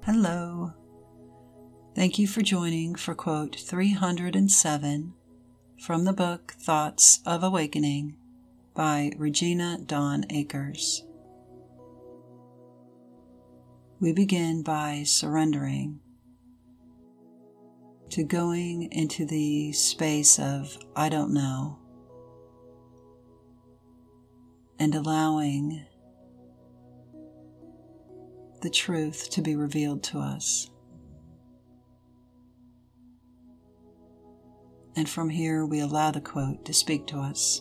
Hello. Thank you for joining for quote 307 from the book Thoughts of Awakening by Regina Dawn Akers. We begin by surrendering to going into the space of I don't know and allowing the truth to be revealed to us. And from here we allow the quote to speak to us.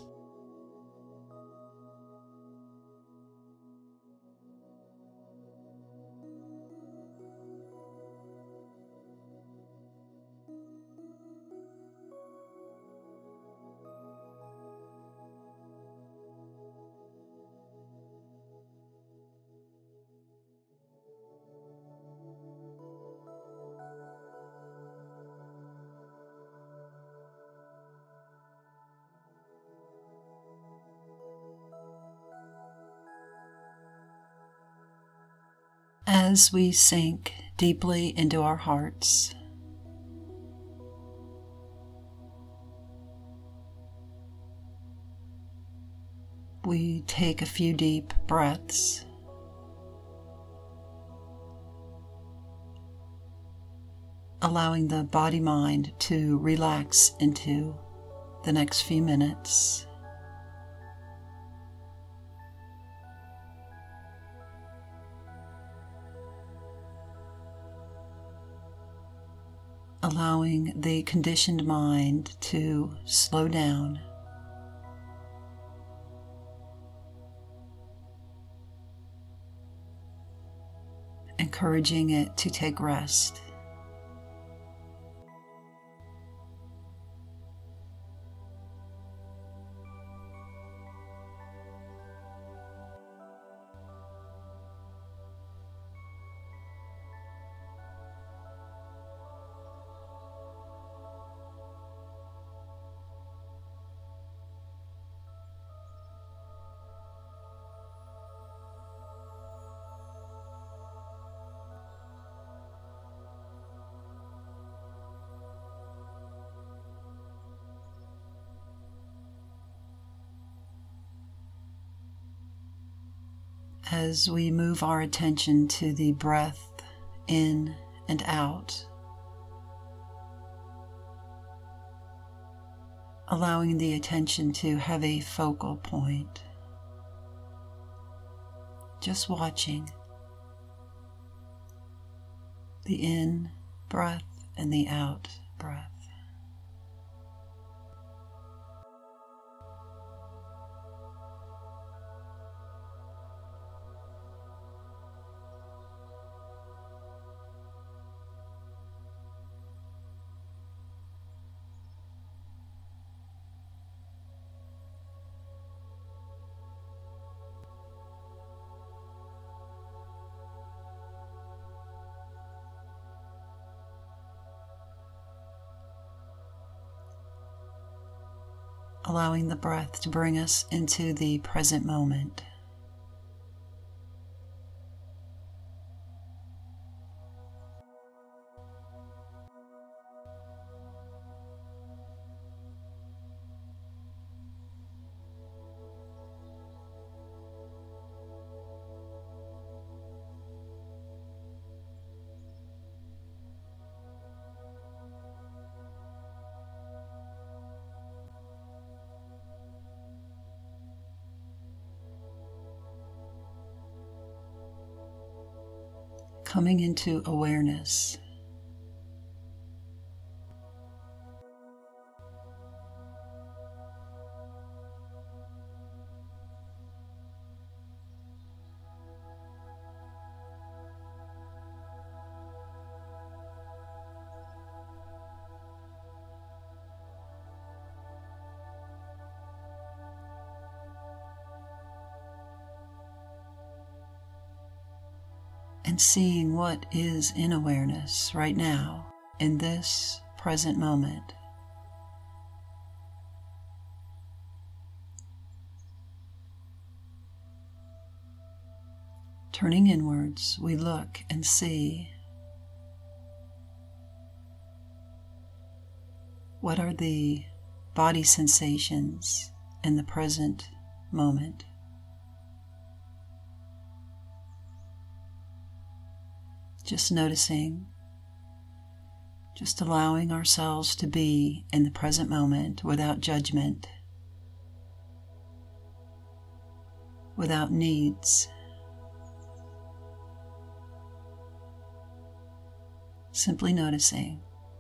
As we sink deeply into our hearts, we take a few deep breaths, allowing the body-mind to relax into the next few minutes. Allowing the conditioned mind to slow down, encouraging it to take rest. As we move our attention to the breath in and out, allowing the attention to have a focal point, just watching the in breath and the out breath. Allowing the breath to bring us into the present moment. Coming into awareness. And seeing what is in awareness right now, in this present moment. Turning inwards, we look and see What are the body sensations in the present moment? Just noticing, just allowing ourselves to be in the present moment without judgment, without needs. Simply noticing.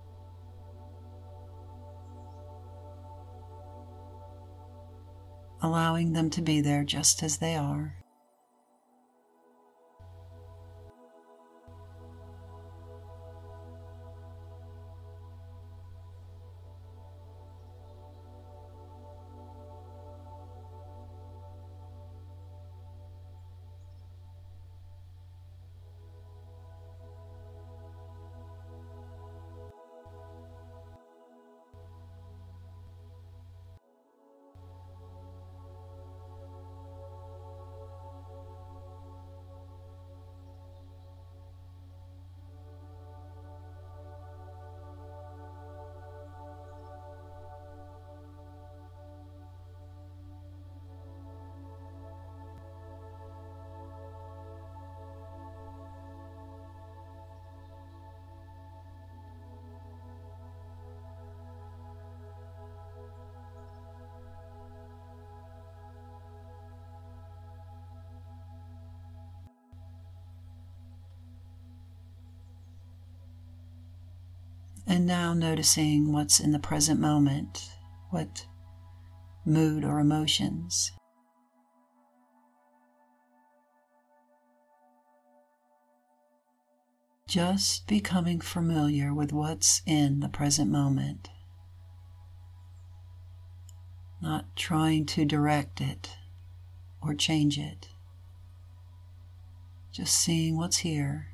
Allowing them to be there just as they are. And now noticing what's in the present moment, what mood or emotions. Just becoming familiar with what's in the present moment. Not trying to direct it or change it. Just seeing what's here.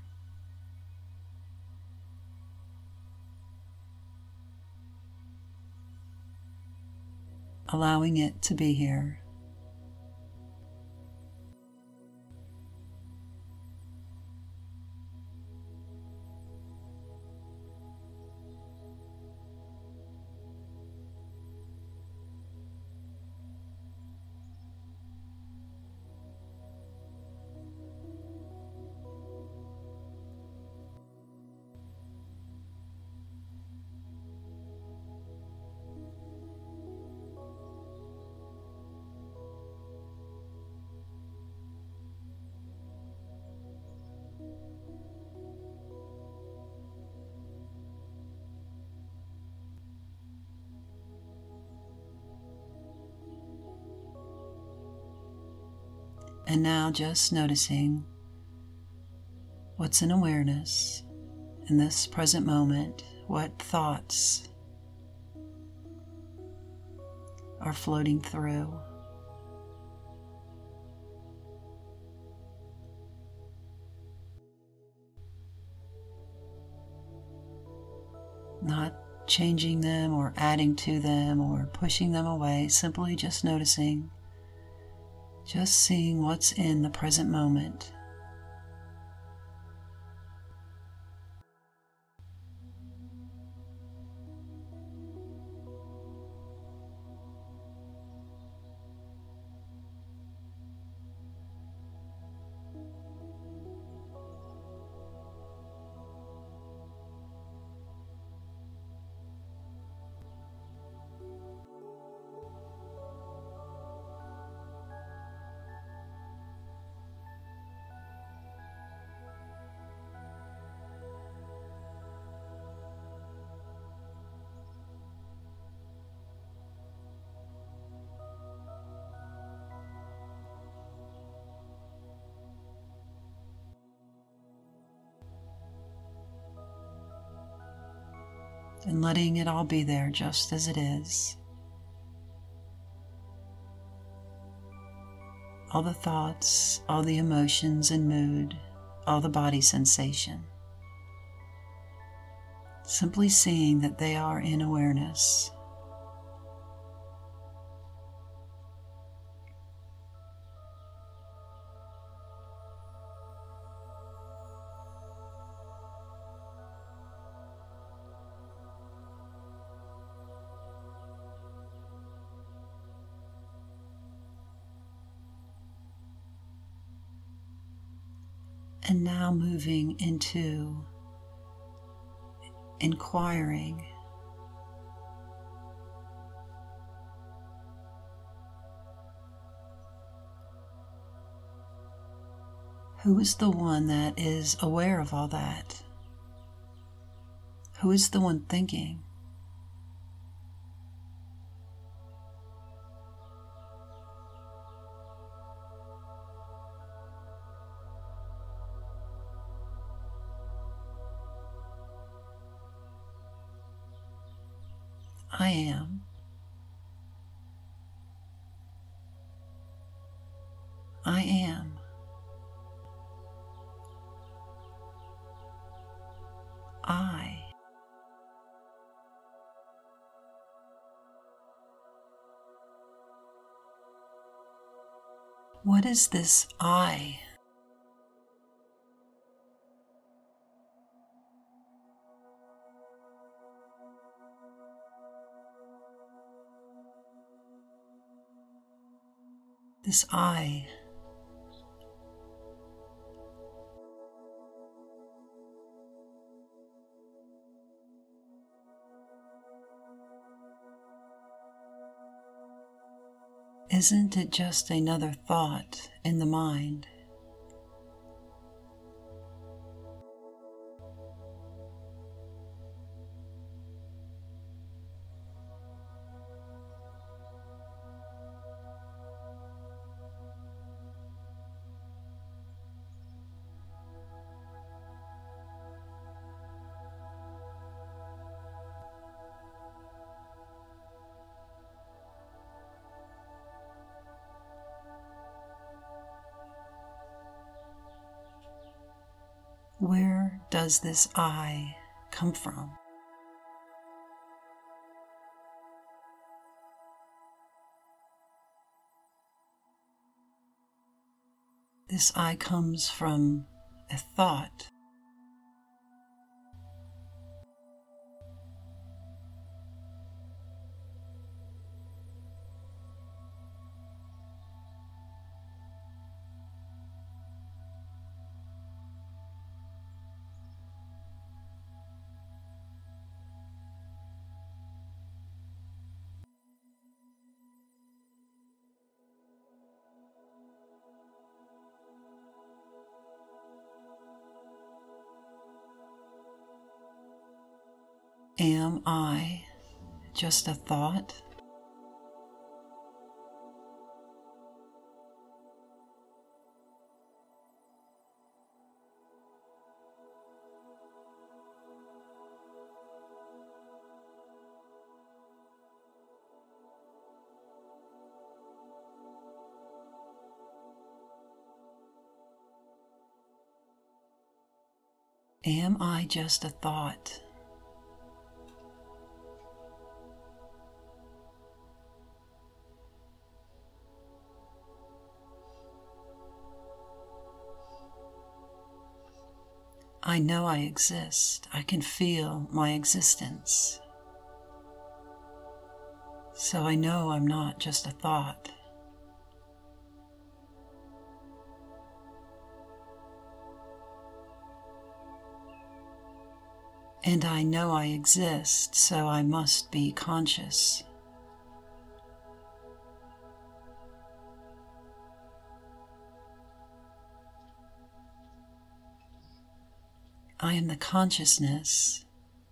Allowing it to be here. And now just noticing what's in awareness in this present moment, what thoughts are floating through. Not changing them or adding to them or pushing them away, simply just noticing. Just seeing what's in the present moment. And letting it all be there just as it is. All the thoughts, all the emotions and mood, all the body sensation. Simply seeing that they are in awareness. And now moving into inquiring. Who is the one that is aware of all that? Who is the one thinking? I am. I am. I. What is this I? This I. Isn't it just another thought in the mind? Where does this I come from? This I comes from a thought. Am I just a thought? Am I just a thought? I know I exist. I can feel my existence. So I know I'm not just a thought. And I know I exist, so I must be conscious. I am the consciousness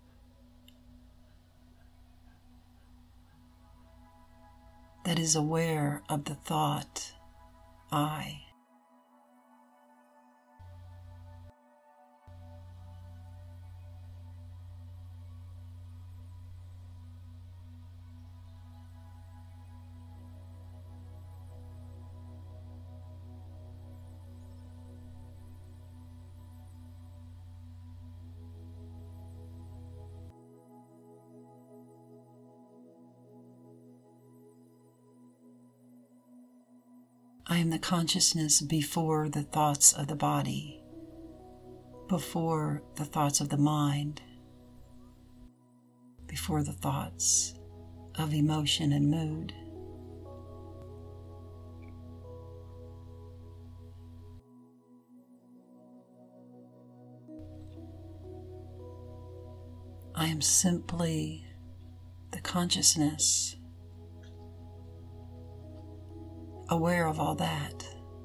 that is aware of the thought, I. I am the consciousness before the thoughts of the body, before the thoughts of the mind, before the thoughts of emotion and mood. I am simply the consciousness, aware of all that.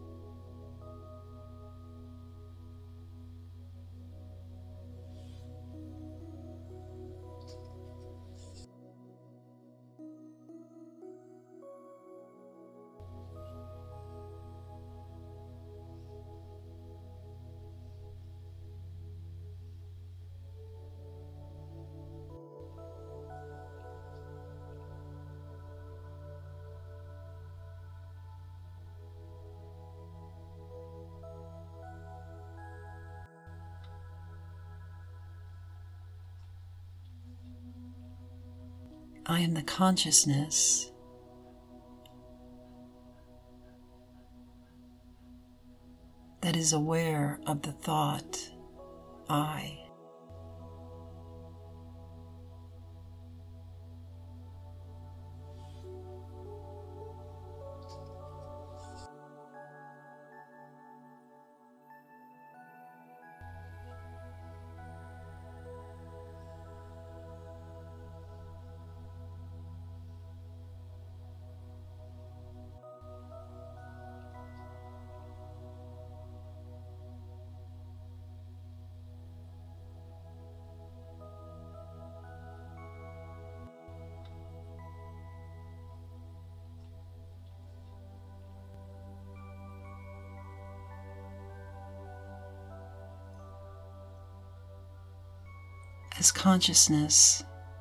I am the consciousness that is aware of the thought, I. As consciousness,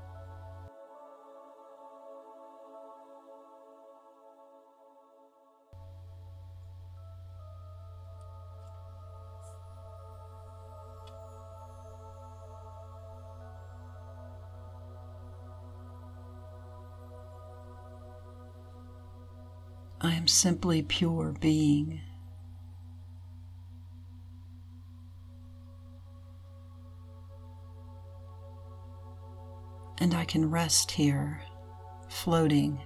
I am simply pure being. And I can rest here, floating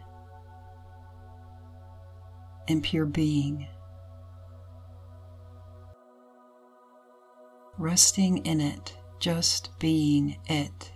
in pure being, resting in it, just being it.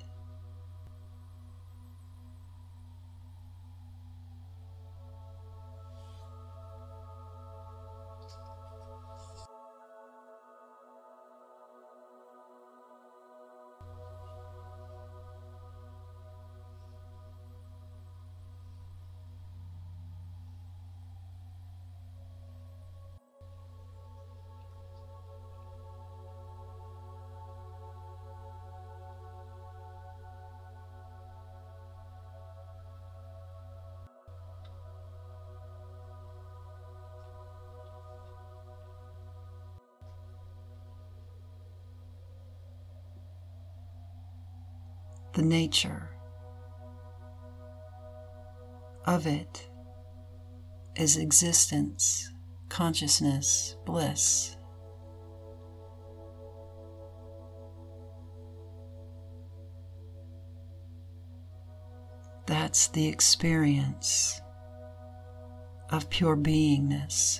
The nature of it is existence, consciousness, bliss. That's the experience of pure beingness.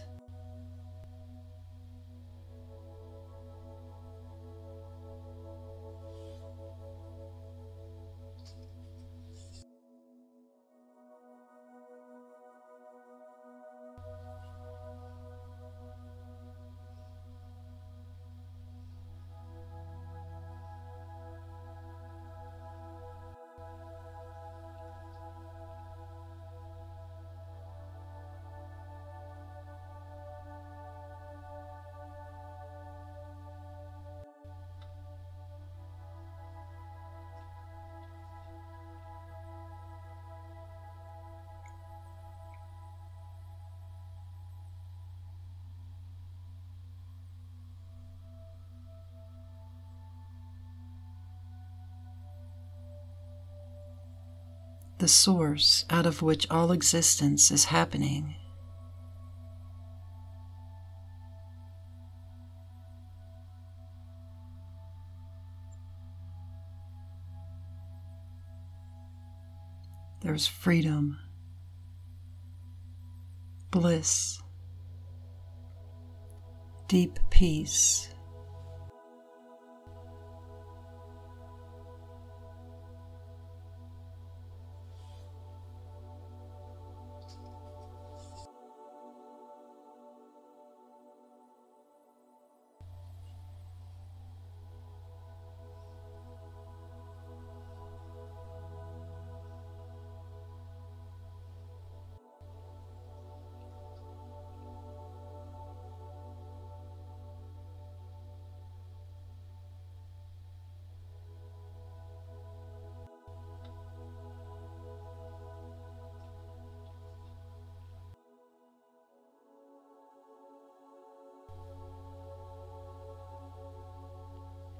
The source out of which all existence is happening. There's freedom, bliss, deep peace.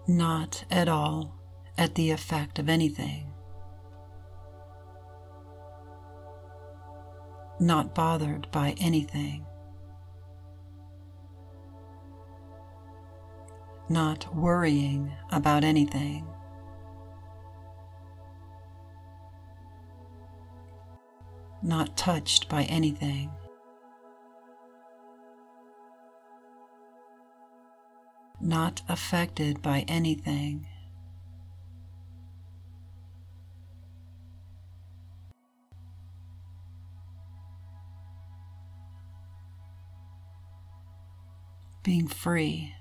not at all at the effect of anything, not bothered by anything, not worrying about anything, not touched by anything, not affected by anything, being free.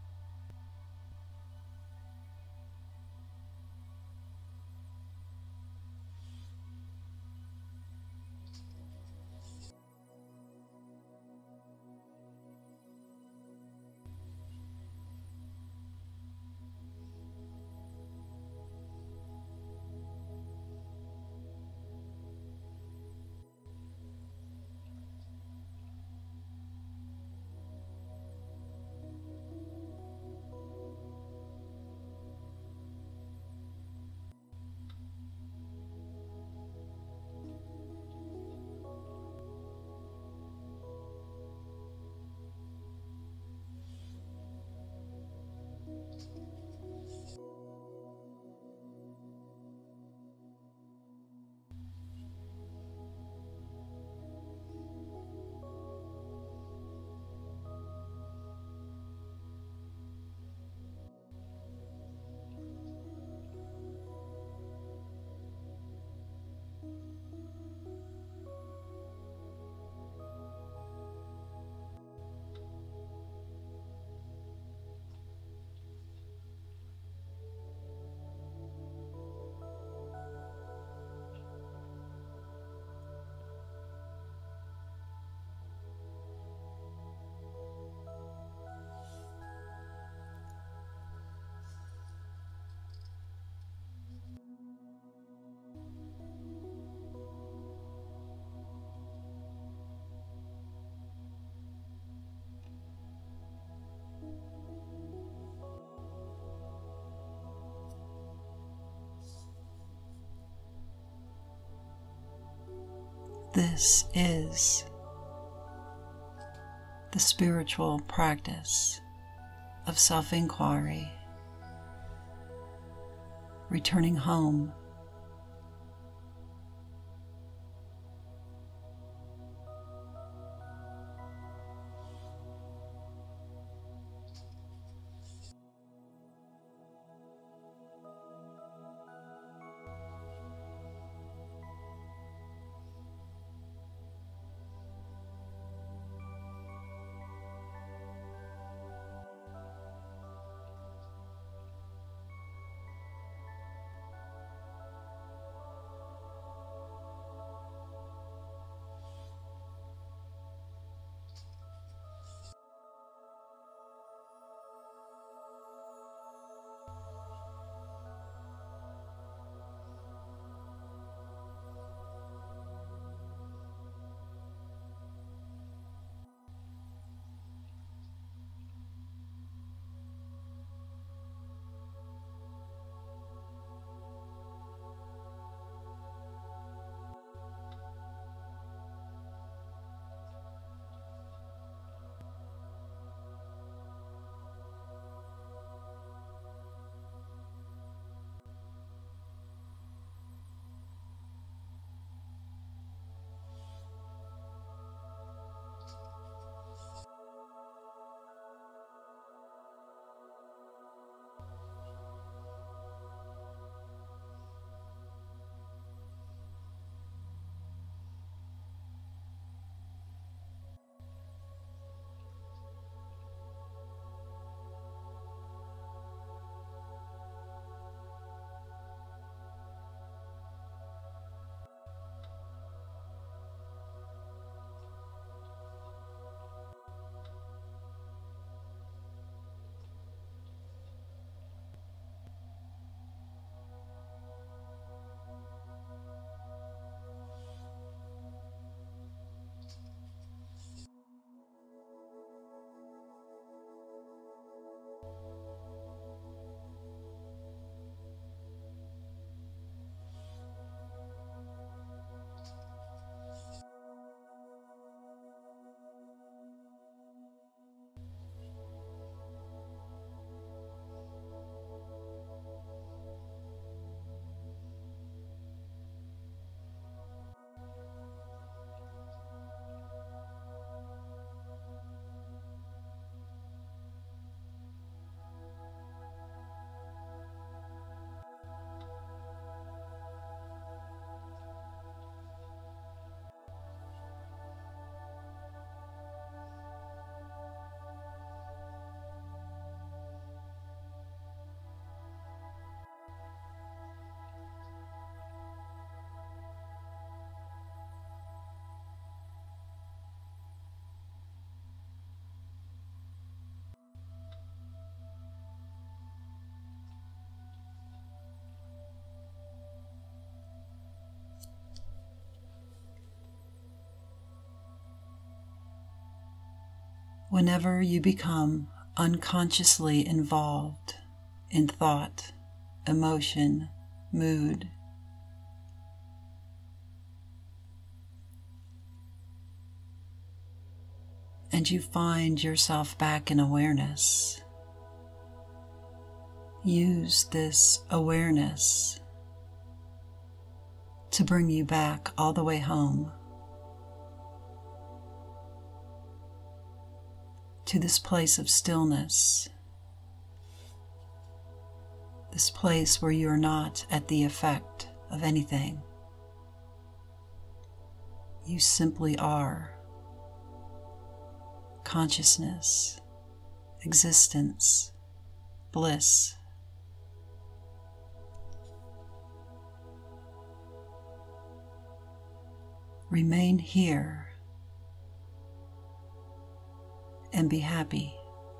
This is the spiritual practice of self-inquiry, returning home, Whenever you become unconsciously involved in thought, emotion, mood, and you find yourself back in awareness, use this awareness to bring you back all the way home to this place of stillness, this place where you are not at the effect of anything. You simply are. Consciousness, existence, bliss. Remain here and be happy.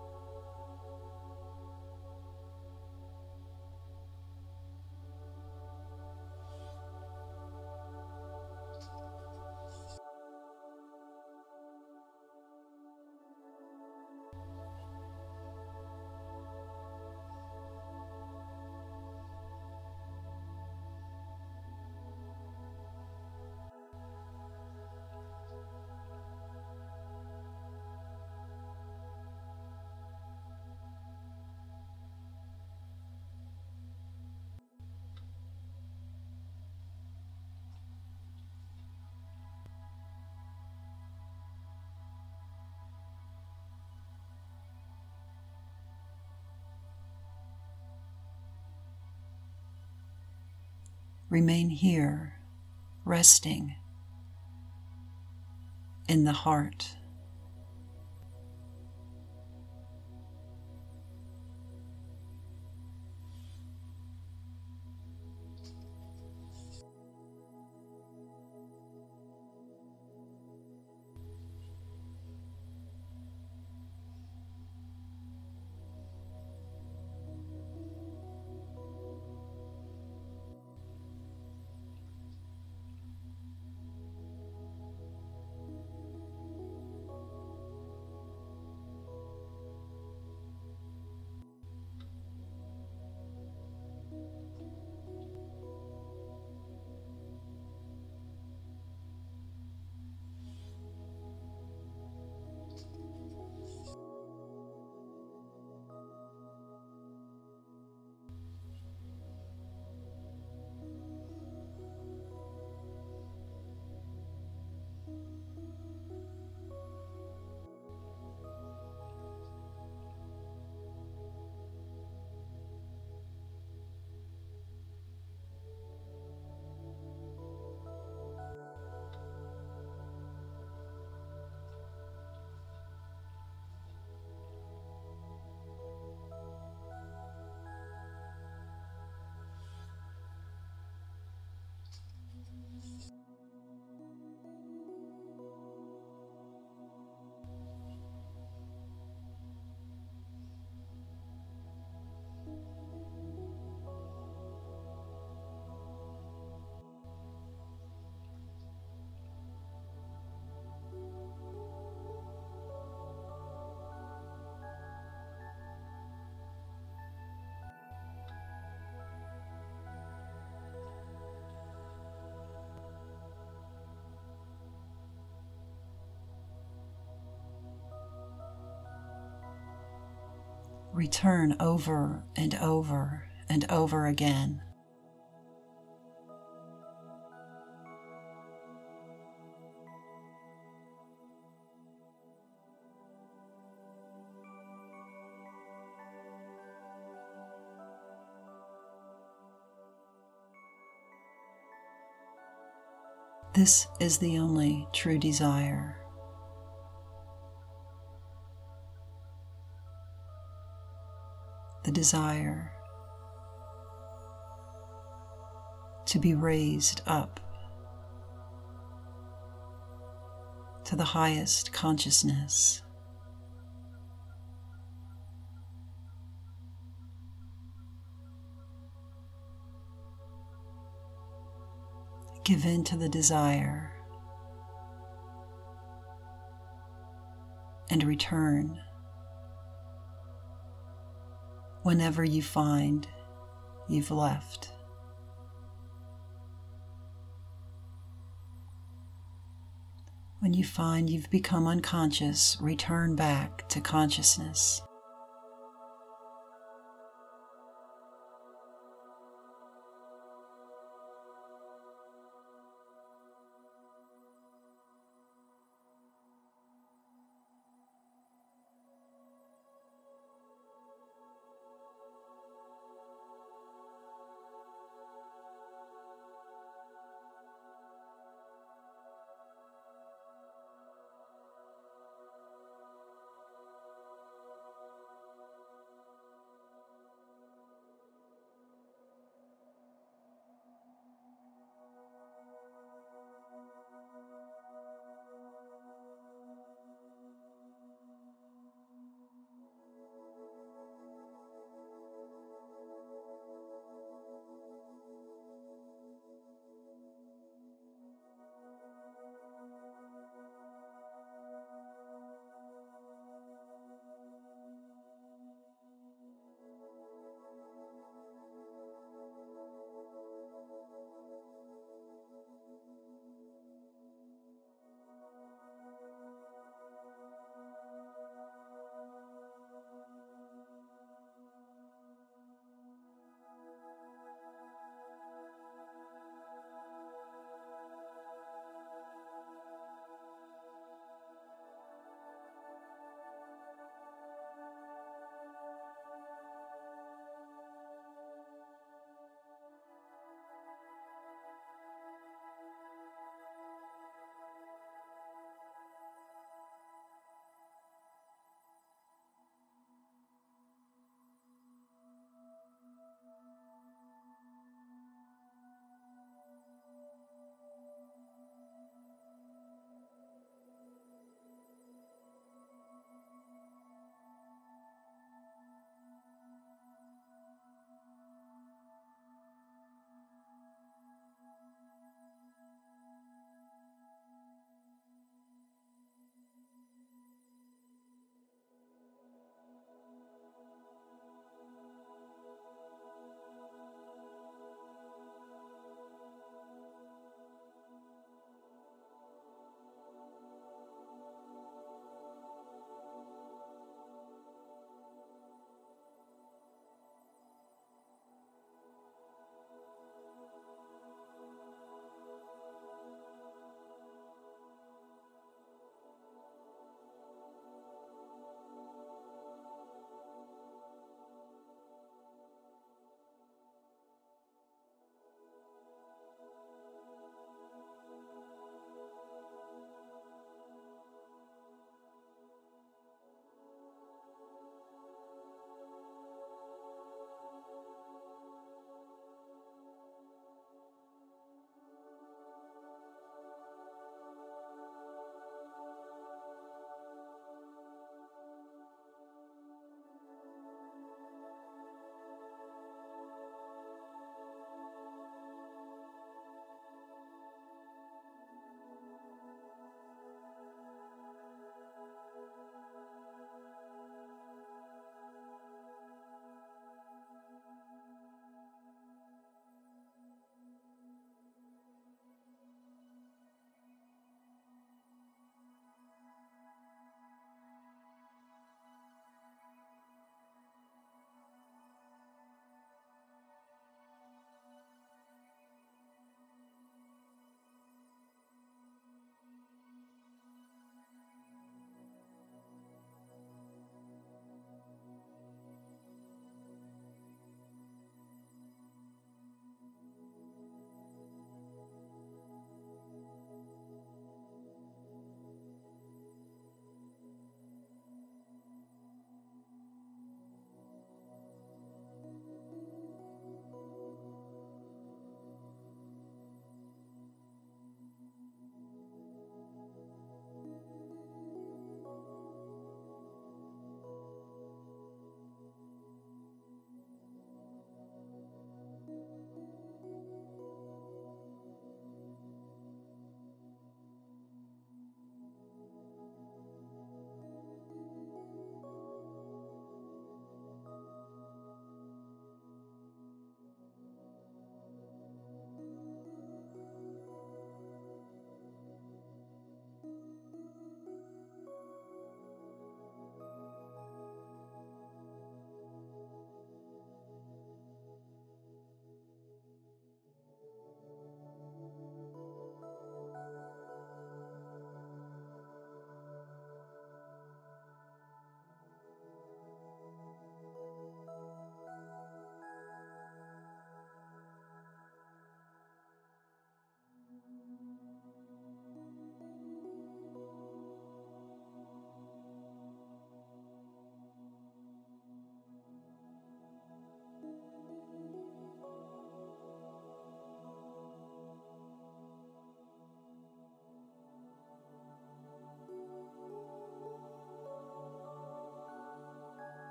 Remain here, resting in the heart. Return over and over and over again. This is the only true desire. The desire to be raised up to the highest consciousness. Give in to the desire and return whenever you find you've left. When you find you've become unconscious, return back to consciousness.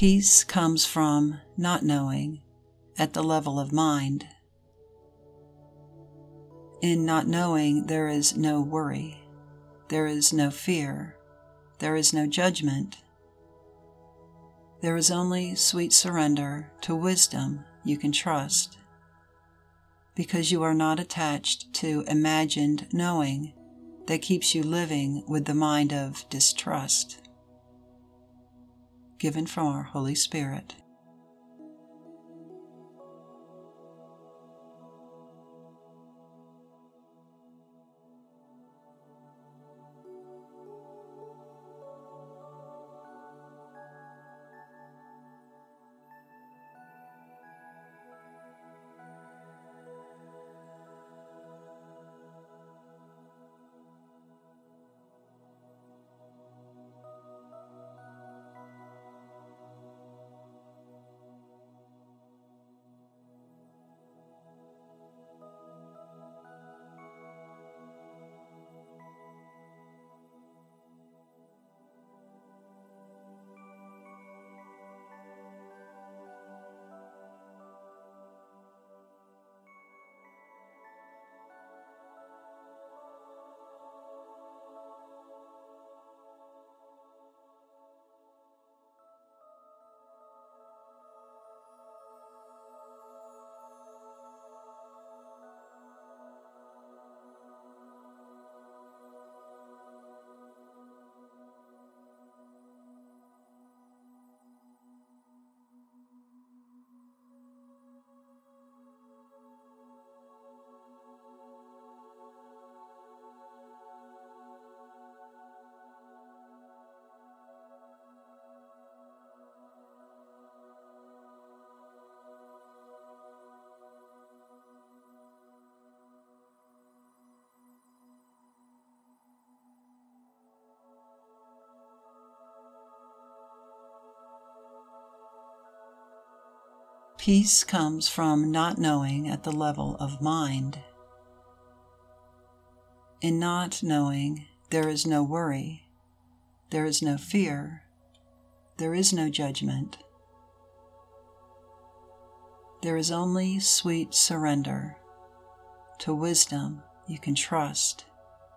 Peace comes from not knowing at the level of mind. In not knowing, there is no worry, there is no fear, there is no judgment. There is only sweet surrender to wisdom you can trust, because you are not attached to imagined knowing that keeps you living with the mind of distrust. Given from our Holy Spirit. Peace comes from not knowing at the level of mind. In not knowing, there is no worry, there is no fear, there is no judgment. There is only sweet surrender to wisdom you can trust,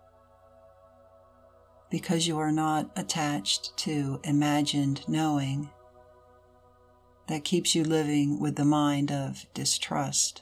because you are not attached to imagined knowing that keeps you living with the mind of distrust.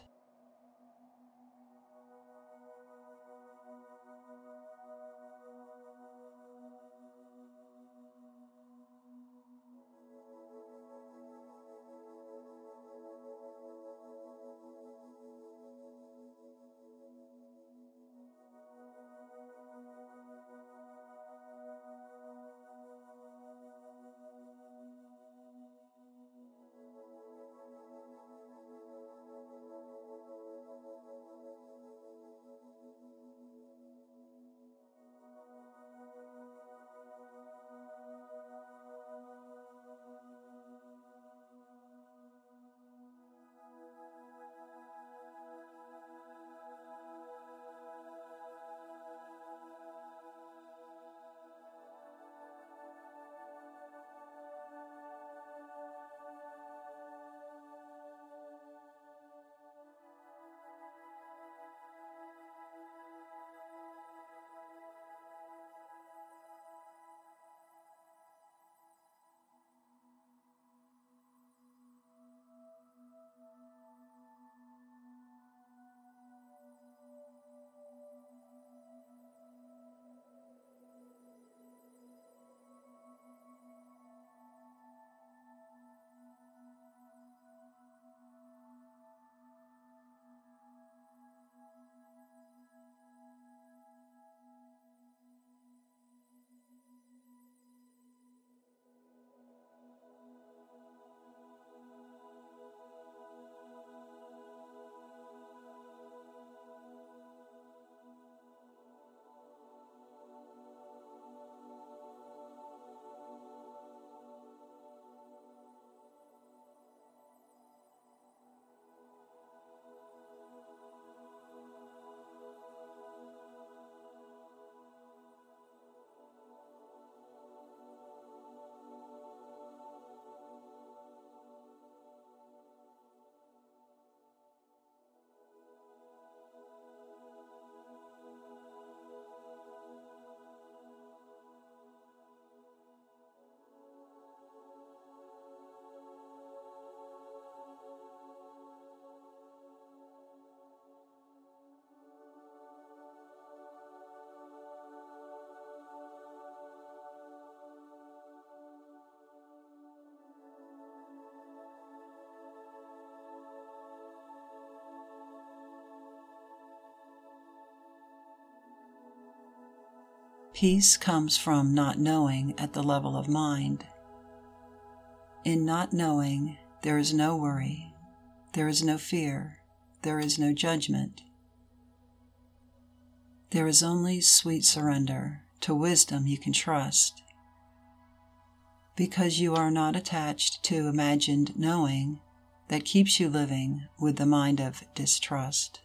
Peace comes from not knowing at the level of mind. In not knowing, there is no worry, there is no fear, there is no judgment. There is only sweet surrender to wisdom you can trust, because you are not attached to imagined knowing that keeps you living with the mind of distrust.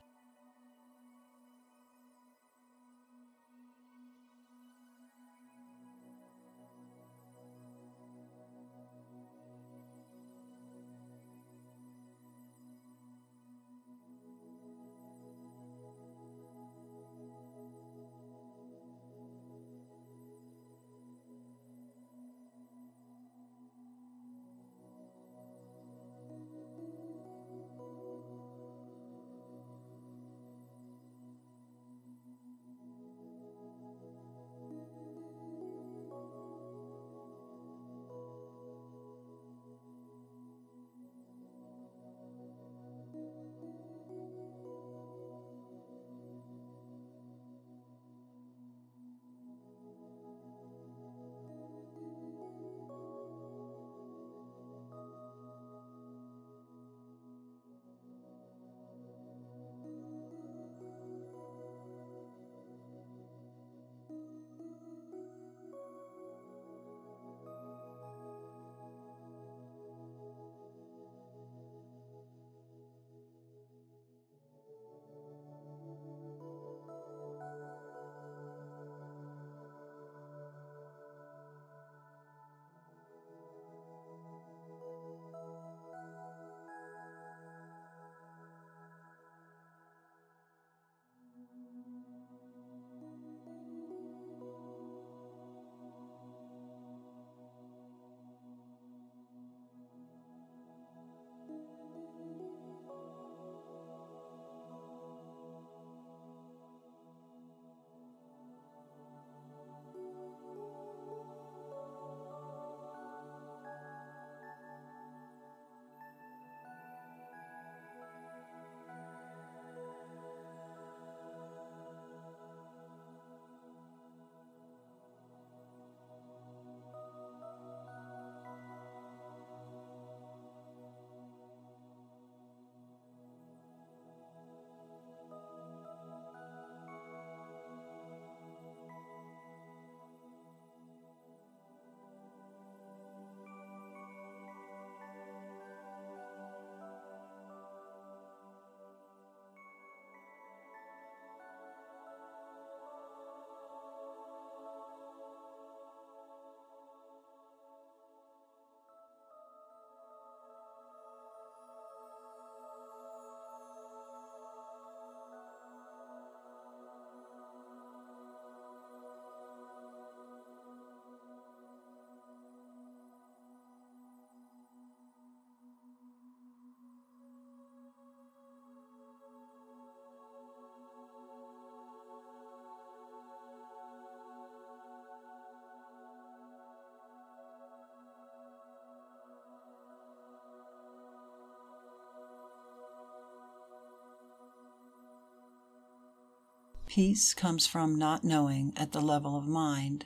Peace comes from not knowing at the level of mind.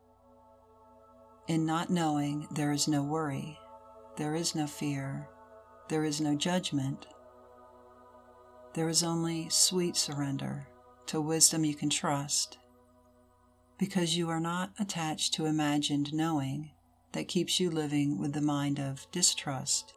In not knowing, there is no worry, there is no fear, there is no judgment. There is only sweet surrender to wisdom you can trust, because you are not attached to imagined knowing that keeps you living with the mind of distrust.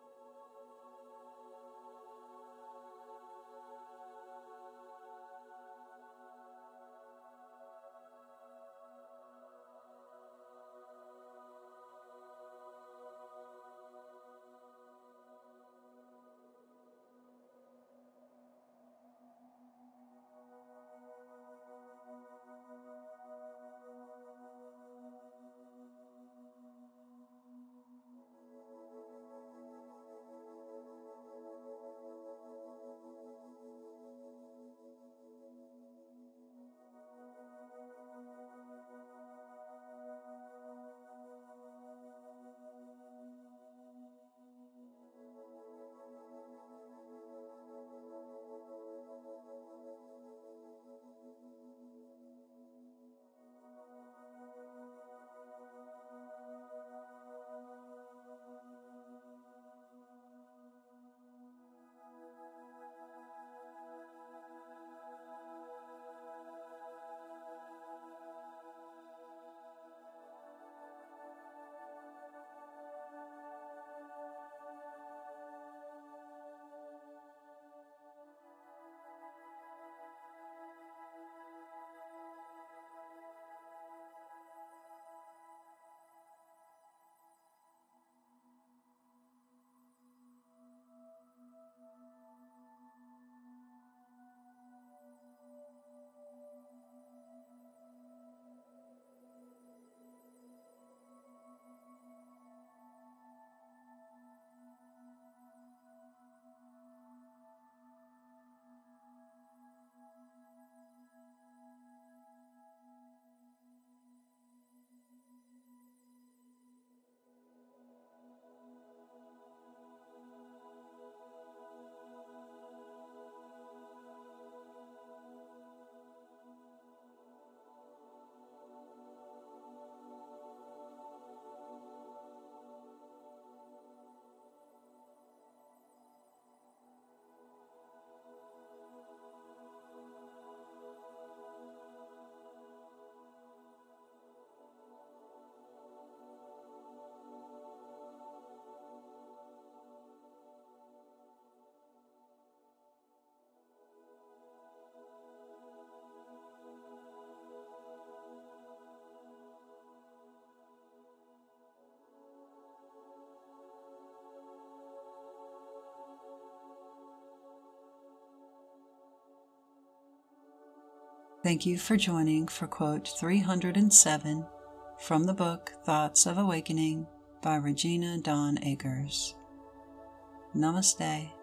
Thank you for joining for quote 307 from the book Thoughts of Awakening by Regina Dawn Akers. Namaste.